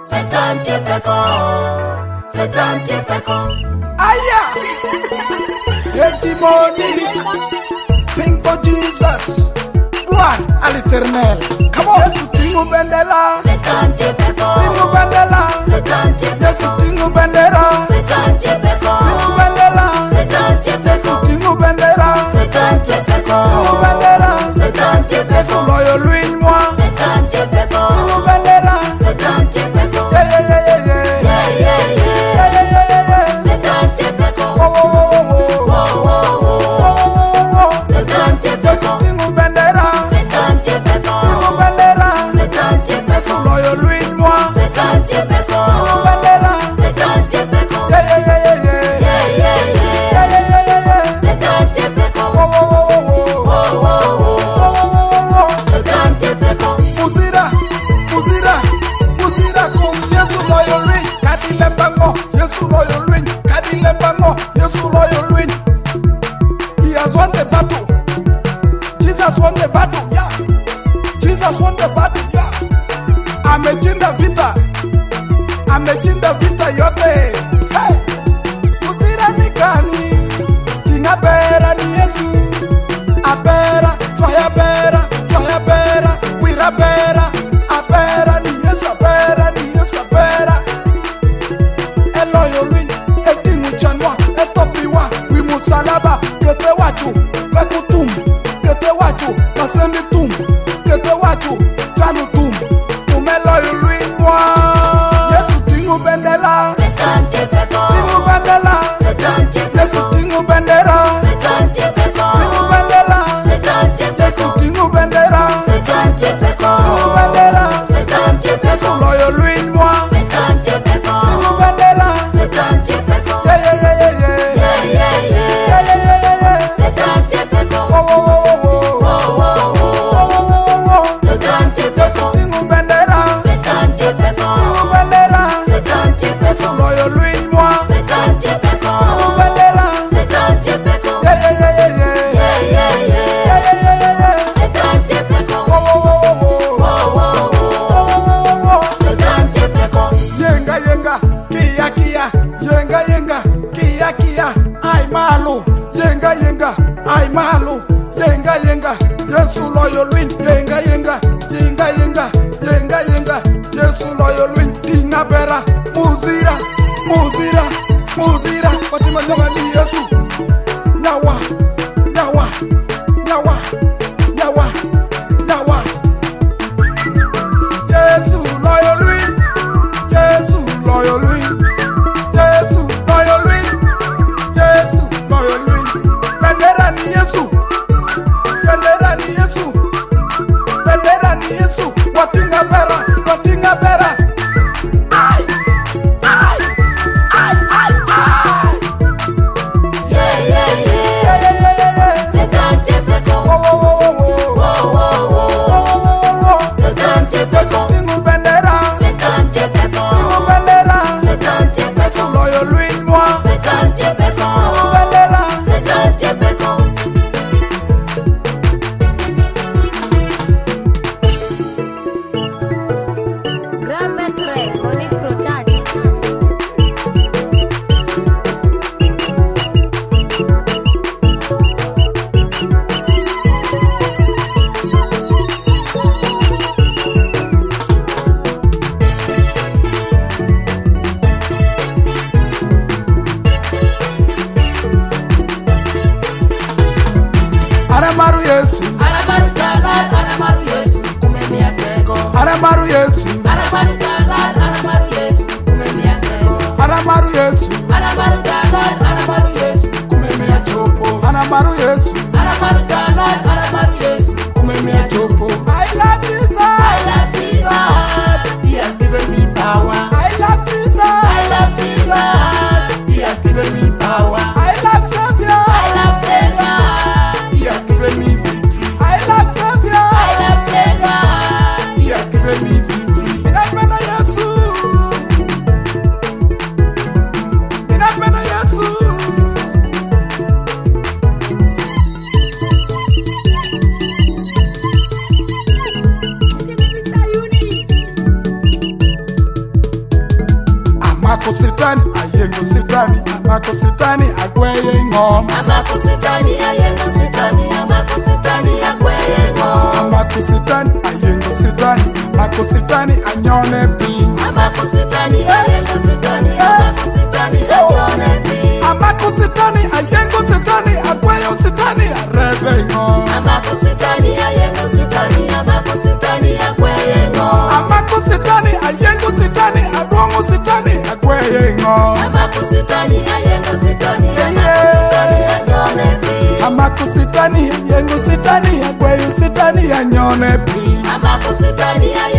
c'est un petit pécan, c'est un petit pécan. Aya! Hegemony, sing for Jesus, gloire à l'éternel. Come on! Yesu tingu bendera, C'est un petit pécan, tingu bendera, c'est un petit Yesu pécan, tingu bendera, c'est un petit pécan, tingu bendera, c'est un petit Yesu pécan, tingu bendera, c'est un petit pécan, tingu bendera, c'est un petit Yesu pécan, loyo luin moi, c'est un petit pécan, tingu bendera, c'est un petit pécan, yeah yeah yeah yeah yeah, yeah yeah yeah, yeah yeah yeah yeah, c'est un petit pécan, oh oh oh oh oh oh oh, oh oh, c'est un petit Yesu pécan, tingu bendera, c'est un petit pécan, tingu bendera, c'est un petit Yesu pécan, loyo luin moi, c'est un petit tingu pécan, bendera, c'est un petit pécan, yeah yeah yeah yeah yeah. yeah yeah yeah, Yeah, yeah, yeah, yeah, yeah. c'est un petit pécan, Whoa, whoa, whoa, whoa, whoa. oh oh oh, Whoa, whoa, whoa, whoa. c'est un petit pécan. Muzira, muzira, muzira kum Yesu loyo luin. Kadi lembango, Yesu loyo luin. Kadi lembango, Yesu loyo luin. He has won the battle. Jesus won the battle, yeah. Jesus won the battle, yeah. Ameshinda vita. Ameshinda vita yote. Hey. Muzira ni gani? Tinga bera ni Yesu. Abera, joya bera, wira bera, abera ni Yesu, abera ni Yesu, abera. Eloyo luin, edingu chanwa, etopiwa, wimusalaba, kete wachu, bekutum, kete wachu, kasendi tum, kete wachu, chanu tum, tumeloyo luin mwa. Yesu tingu bendela, C'est un petit pécan, tingu bendela, c'est un petit Yesu pécan, tingu bendera, c'est un petit pécan, tingu bendela, c'est un petit Yesu pécan, tingu bendera, c'est un petit tingu pécan, bendera, c'est un petit Yesu pécan, loyo luin moi, c'est un petit pécan, tingu bendera, c'est un petit pécan, yeah yeah yeah yeah yeah, yeah yeah yeah, yeah yeah yeah yeah yeah, c'est un petit pécan, whoa whoa whoa whoa whoa, oh oh oh, whoa whoa whoa whoa, c'est un petit Yesu pécan, tingu bendera, c'est un petit pécan, tingu bendera, c'est un petit Yesu pécan, loyo luin moi, c'est un petit pécan, tingu bendera, c'est un petit pécan, yeah yeah yeah yeah yeah, yeah yeah yeah, yeah yeah yeah yeah yeah, c'est un petit pécan, whoa whoa whoa whoa whoa, oh oh oh, whoa whoa whoa whoa. c'est un petit pécan. Yenga yenga, kia kia, yenga yenga, kia kia, ay malu, yenga yenga, ay malu, yenga yenga, Yesu loyo luin, yenga yenga, yenga yenga, yenga yenga, Yesu loyo luin, tinga bera, muzira, muzira, muzira, patima nyonga ni Yesu, nyawa, nyawa, nyawa, nyawa, nyawa, Yesu loyo luin. Yesu loyo luin, Yesu loyo luin, Yesu loyo luin. Bendera ni Yesu, bendera ni Yesu, bendera ni Yesu. Watinga bera, watinga bera. Ay, ay, ay, ay, ay. Yeah, yeah, yeah. Yeah, yeah, sitani ayengo sitani amako sitani agweye ngom amako sitani ayengo sitani amako sitani agweye ngom amako sitani ayengo sitani amako sitani anyone piny amako sitani ayengo sitani amako sitani anyone piny amako sitani ayengo sitani agweyo sitani arebe ngom amako sitani ayengo sitani amako sitani agweye ngom amako sitani ayengo sitani adwongo sitani agweye ngom amako sitani ayengo sitani amako sitani anyone piny amako sitani ayengo sitani agweyo sitani anyone piny amako sitani